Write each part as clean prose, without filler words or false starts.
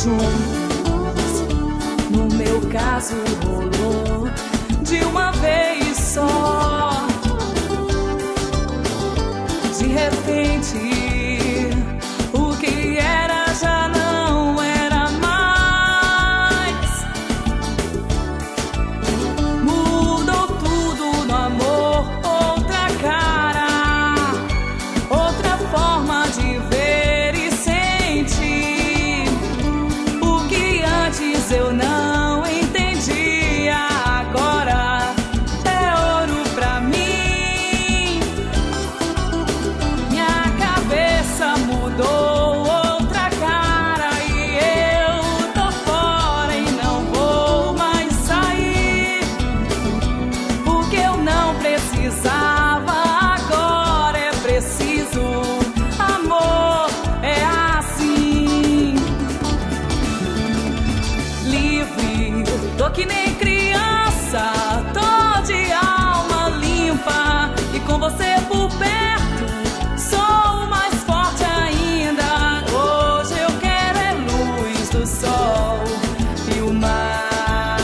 juntos. No meu caso rolou de uma vez só. De repente, o que era já não era mais. Mudou tudo no amor, outra cara, outra forma de ver e sentir. O que antes eu não entendia, agora é ouro pra mim. Minha cabeça mudou, outra cara, e eu tô fora e não vou mais sair. O que eu não precisava, agora é preciso. Amor é assim. Livre, tô que nem criança, tô de alma limpa, e com você por perto sou mais forte ainda. Hoje eu quero é luz do sol e o mar.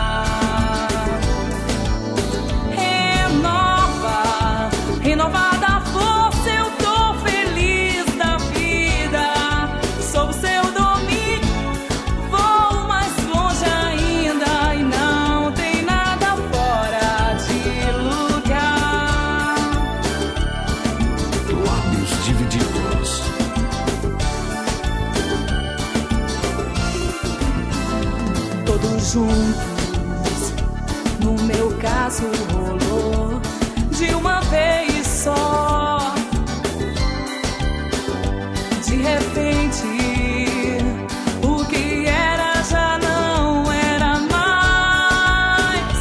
Renova, renovada a força, eu tô feliz da vida. Sob o seu domínio vou mais longe ainda, e não tem nada fora de lugar. Lábios divididos. Todos juntos, no meu caso rolou de uma vez só. De repente, o que era já não era mais.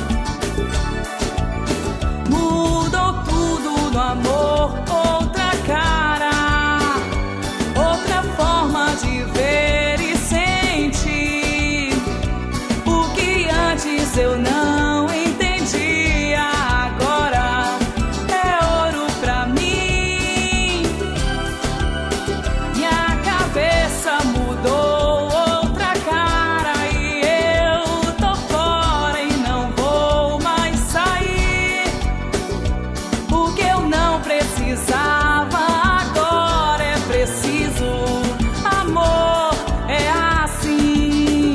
Mudou tudo no amor, outra cara, outra forma de ver e sentir. O que antes eu não entendia, agora é ouro pra mim. Minha cabeça mudou, outra cara, e eu tô fora e não vou mais sair. O que eu não precisava, agora é preciso. Amor é assim.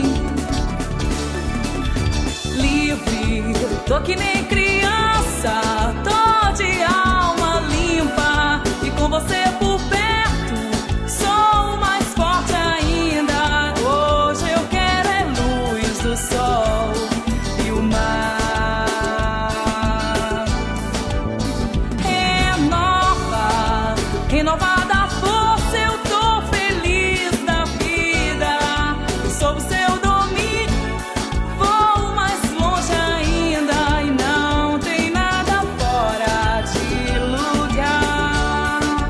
Livre, tô que nem criança, tô de alma limpa, e com você por perto sou mais forte ainda. Hoje eu quero é luz do sol e o mar. Renova, renovada a força, eu tô feliz da vida. Sob o seu domínio vou mais longe ainda, e não tem nada fora de lugar.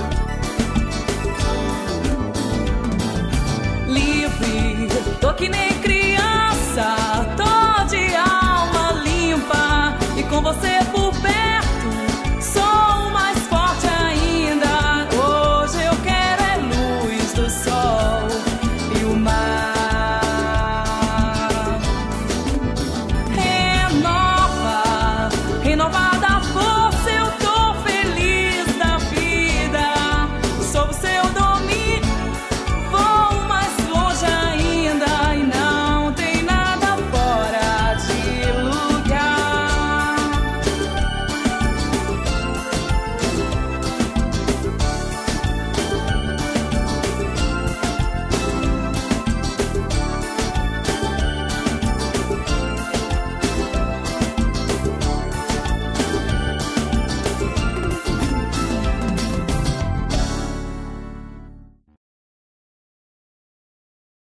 Livre, tô que nem criança, tô de alma limpa, e com você por perto sou mais forte ainda. Hoje eu quero é luz do sol e o mar. Renova, renova